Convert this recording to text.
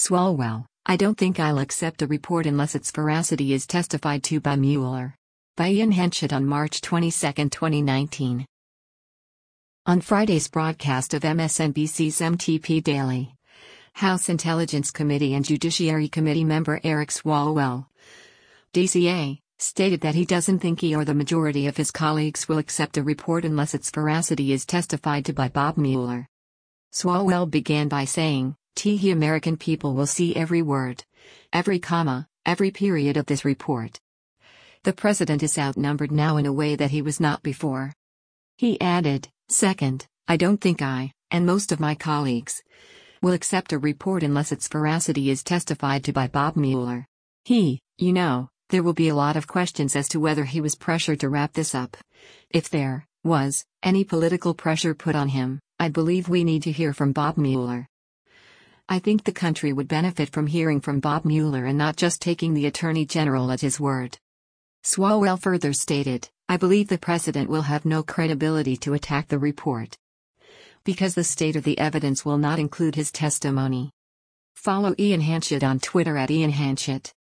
Swalwell, I don't think I'll accept a report unless its veracity is testified to by Mueller. By Ian Henchett on March 22, 2019. On Friday's broadcast of MSNBC's MTP Daily, House Intelligence Committee and Judiciary Committee member Eric Swalwell, DCA, stated that he doesn't think he or the majority of his colleagues will accept a report unless its veracity is testified to by Bob Mueller. Swalwell began by saying, "The American people will see every word, every comma, every period of this report. The president is outnumbered now in a way that he was not before." He added, "Second, I don't think I, and most of my colleagues, will accept a report unless its veracity is testified to by Bob Mueller. There will be a lot of questions as to whether he was pressured to wrap this up. If there was any political pressure put on him, I believe we need to hear from Bob Mueller. I think the country would benefit from hearing from Bob Mueller and not just taking the Attorney General at his word." Swalwell further stated, "I believe the president will have no credibility to attack the report, because the state of the evidence will not include his testimony." Follow Ian Henchett on Twitter at Ian Henchett.